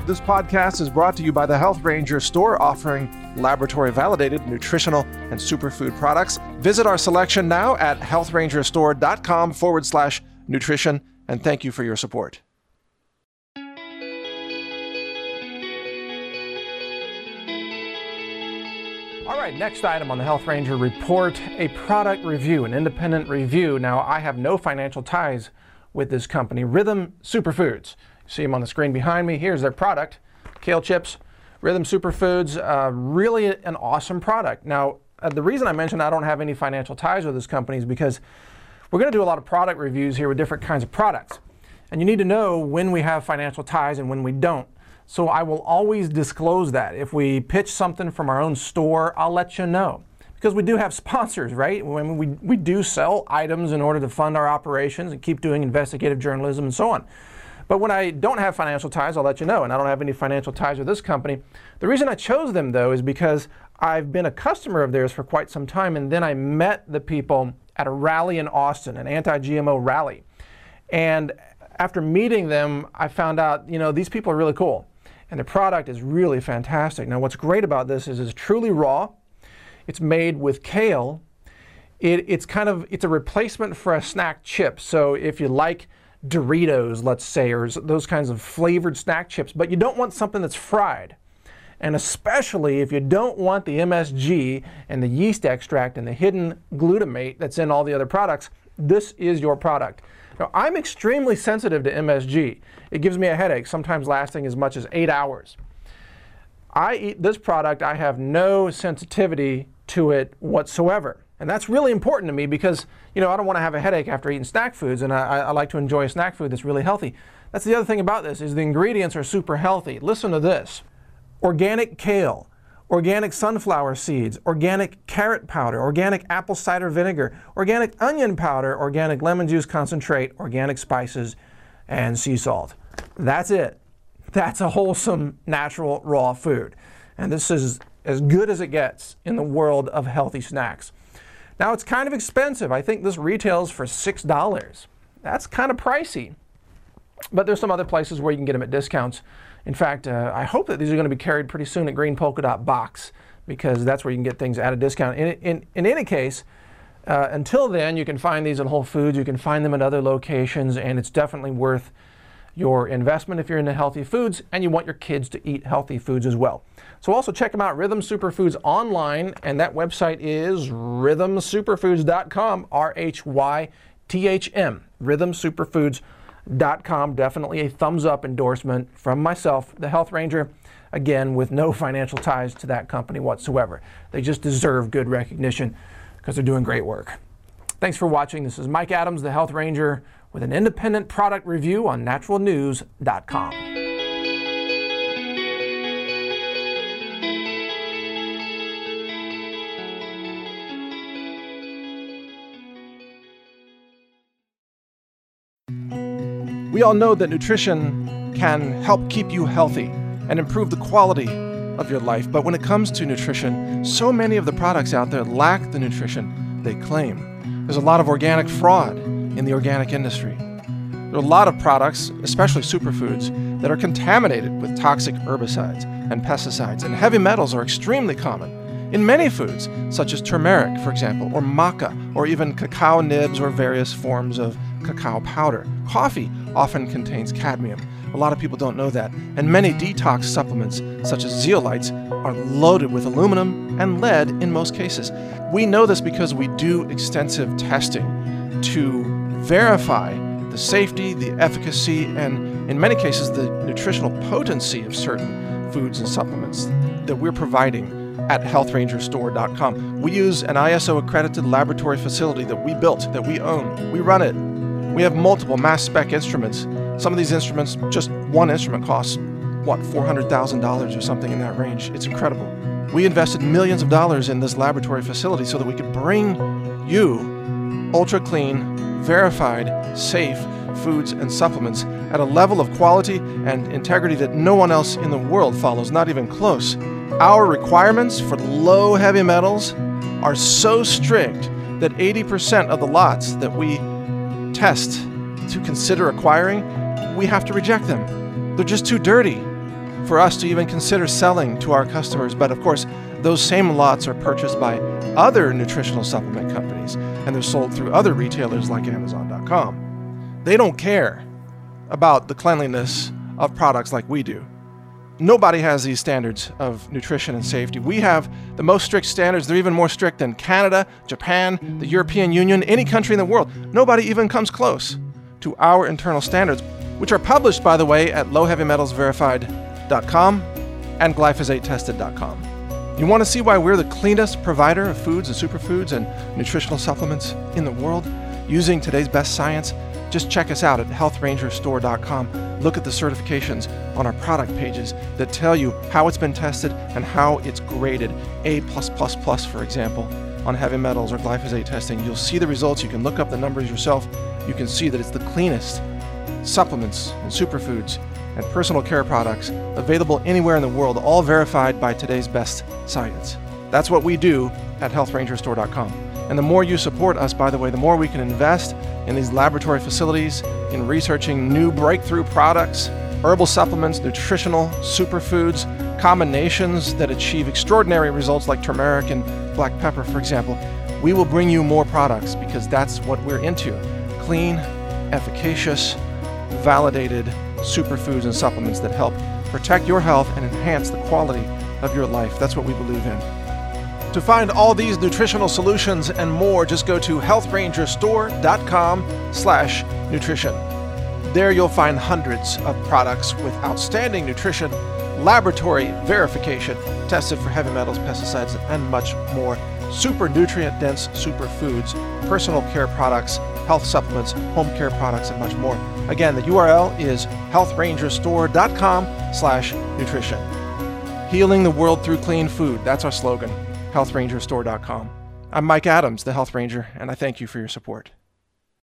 This podcast is brought to you by the Health Ranger store, offering laboratory-validated nutritional and superfood products. Visit our selection now at healthrangerstore.com/nutrition, and thank you for your support. All right, next item on the Health Ranger report, a product review, an independent review. Now, I have no financial ties with this company, Rhythm Superfoods. See them on the screen behind me. Here's their product, kale chips, Rhythm Superfoods. Really an awesome product. Now, the reason I mentioned I don't have any financial ties with this company is because we're going to do a lot of product reviews here with different kinds of products. And you need to know when we have financial ties and when we don't. So I will always disclose that. If we pitch something from our own store, I'll let you know. Because we do have sponsors, right? When we do sell items in order to fund our operations and keep doing investigative journalism and so on. But when I don't have financial ties, I'll let you know, and I don't have any financial ties with this company. The reason I chose them, though, is because I've been a customer of theirs for quite some time, and then I met the people at a rally in Austin, an anti-GMO rally. And after meeting them, I found out, these people are really cool, and their product is really fantastic. Now, what's great about this is it's truly raw. It's made with kale. It's a replacement for a snack chip. So if you like Doritos, let's say, or those kinds of flavored snack chips, but you don't want something that's fried. And especially if you don't want the MSG and the yeast extract and the hidden glutamate that's in all the other products, this is your product. Now, I'm extremely sensitive to MSG. It gives me a headache, sometimes lasting as much as 8 hours. I eat this product, I have no sensitivity to it whatsoever. And that's really important to me because, I don't want to have a headache after eating snack foods, and I like to enjoy a snack food that's really healthy. That's the other thing about this, is the ingredients are super healthy. Listen to this. Organic kale, organic sunflower seeds, organic carrot powder, organic apple cider vinegar, organic onion powder, organic lemon juice concentrate, organic spices, and sea salt. That's it. That's a wholesome, natural, raw food. And this is as good as it gets in the world of healthy snacks. Now, it's kind of expensive. I think this retails for $6. That's kind of pricey. But there's some other places where you can get them at discounts. In fact, I hope that these are going to be carried pretty soon at Green Polka Dot Box, because that's where you can get things at a discount. In any case, until then, you can find these at Whole Foods. You can find them at other locations, and it's definitely worth your investment if you're into healthy foods and you want your kids to eat healthy foods as well. So also check them out, Rhythm Superfoods online, and that website is rhythmsuperfoods.com, RHYTHM, rhythmsuperfoods.com. Definitely a thumbs up endorsement from myself, the Health Ranger, again, with no financial ties to that company whatsoever. They just deserve good recognition because they're doing great work. Thanks for watching. This is Mike Adams, the Health Ranger, with an independent product review on naturalnews.com. We all know that nutrition can help keep you healthy and improve the quality of your life. But when it comes to nutrition, so many of the products out there lack the nutrition they claim. There's a lot of organic fraud in the organic industry. There are a lot of products, especially superfoods, that are contaminated with toxic herbicides and pesticides, and heavy metals are extremely common in many foods, such as turmeric, for example, or maca, or even cacao nibs or various forms of cacao powder. Coffee often contains cadmium. A lot of people don't know that. And many detox supplements, such as zeolites, are loaded with aluminum and lead in most cases. We know this because we do extensive testing to verify the safety, the efficacy, and in many cases the nutritional potency of certain foods and supplements that we're providing at healthrangerstore.com. We use an ISO accredited laboratory facility that we built, that we own. We run it. We have multiple mass spec instruments. Some of these instruments, just one instrument costs, $400,000 or something in that range. It's incredible. We invested millions of dollars in this laboratory facility so that we could bring you ultra clean, verified, safe foods and supplements at a level of quality and integrity that no one else in the world follows, not even close. Our requirements for low heavy metals are so strict that 80% of the lots that we test to consider acquiring, we have to reject them. They're just too dirty. for us to even consider selling to our customers. But of course, those same lots are purchased by other nutritional supplement companies, and they're sold through other retailers like Amazon.com. They don't care about the cleanliness of products like we do. Nobody has these standards of nutrition and safety. We have the most strict standards. They're even more strict than Canada, Japan, the European Union, any country in the world. Nobody even comes close to our internal standards, which are published, by the way, at lowheavymetalsverified.com and glyphosate-tested.com. You want to see why we're the cleanest provider of foods and superfoods and nutritional supplements in the world using today's best science? Just check us out at healthrangerstore.com. Look at the certifications on our product pages that tell you how it's been tested and how it's graded A++, for example, on heavy metals or glyphosate testing. You'll see the results. You can look up the numbers yourself. You can see that it's the cleanest supplements and superfoods and personal care products available anywhere in the world, all verified by today's best science. That's what we do at healthrangerstore.com. And the more you support us, by the way, the more we can invest in these laboratory facilities, in researching new breakthrough products, herbal supplements, nutritional superfoods, combinations that achieve extraordinary results like turmeric and black pepper, for example. We will bring you more products because that's what we're into. Clean, efficacious, validated superfoods and supplements that help protect your health and enhance the quality of your life. That's what we believe in. To find all these nutritional solutions and more, just go to healthrangerstore.com/nutrition. There you'll find hundreds of products with outstanding nutrition, laboratory verification, tested for heavy metals, pesticides, and much more. Super nutrient-dense superfoods, personal care products, health supplements, home care products, and much more. Again, the URL is healthrangerstore.com/nutrition. Healing the world through clean food. That's our slogan. healthrangerstore.com. I'm Mike Adams, the Health Ranger, and I thank you for your support.